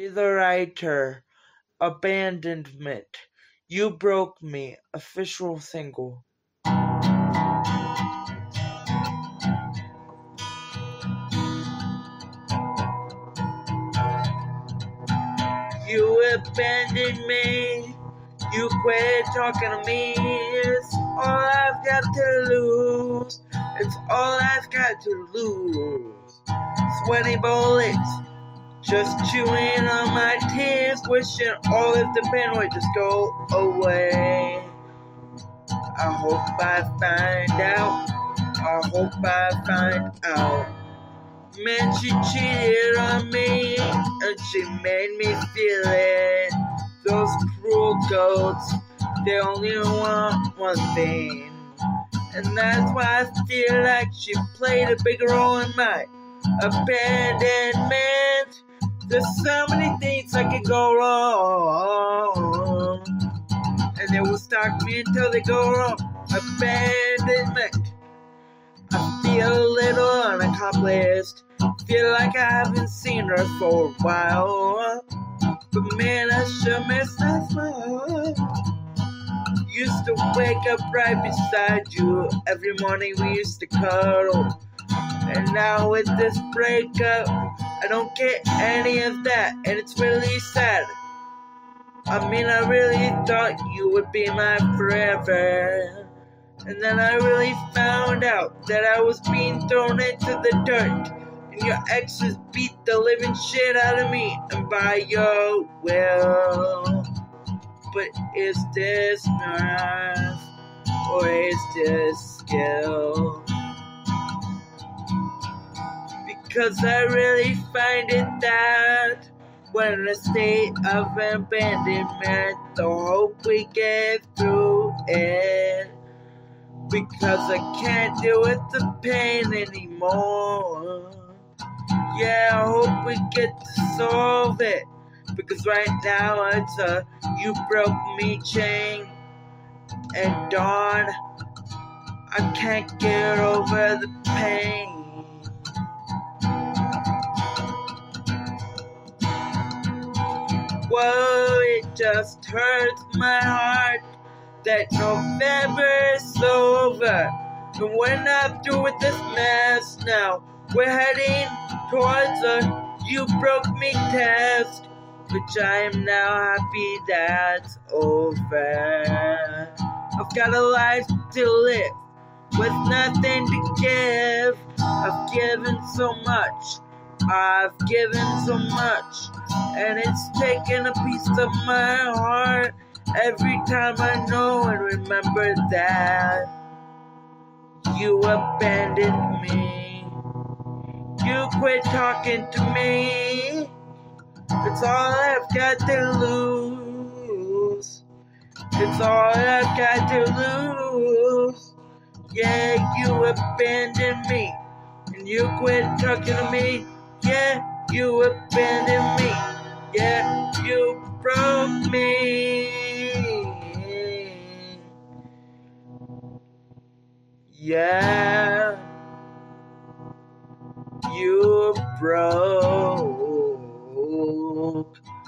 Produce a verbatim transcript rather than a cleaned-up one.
The writer, Abandonment, You Broke Me, official single. You abandoned me, you quit talking to me, it's all I've got to lose, it's all I've got to lose. Sweaty bullets, just chewing on my tears, wishing all of the pain would just go away. I hope I find out, I hope I find out. Man, she cheated on me, and she made me feel it. Those cruel goats, they only want one thing. And that's why I feel like she played a big role in my abandonment. There's so many things that could go wrong, and they will stalk me until they go wrong. Abandonment. I feel a little unaccomplished, feel like I haven't seen her for a while, but man, I sure miss that smile. Used to wake up right beside you, every morning we used to cuddle, and now with this breakup, I don't get any of that, and it's really sad. I mean, I really thought you would be my forever, and then I really found out that I was being thrown into the dirt, and your exes beat the living shit out of me, and by your will. But is this nerve, or is this skill? Because I really find it that when in a state of abandonment, the hope we get through it. Because I can't deal with the pain anymore. Yeah, I hope we get to solve it. Because right now it's a you broke me chain. And dawn, I can't get over the pain. Whoa, it just hurts my heart that November is over, and we're not through with this mess now. We're heading towards a you broke me test, which I am now happy that's over. I've got a life to live with nothing to give. I've given so much, I've given so much, and it's taken a piece of my heart. Every time I know and remember that you abandoned me, you quit talking to me, it's all I've got to lose, it's all I've got to lose. Yeah, you abandoned me, and you quit talking to me. Yeah, you abandoned me, yeah, you broke me. Yeah, you broke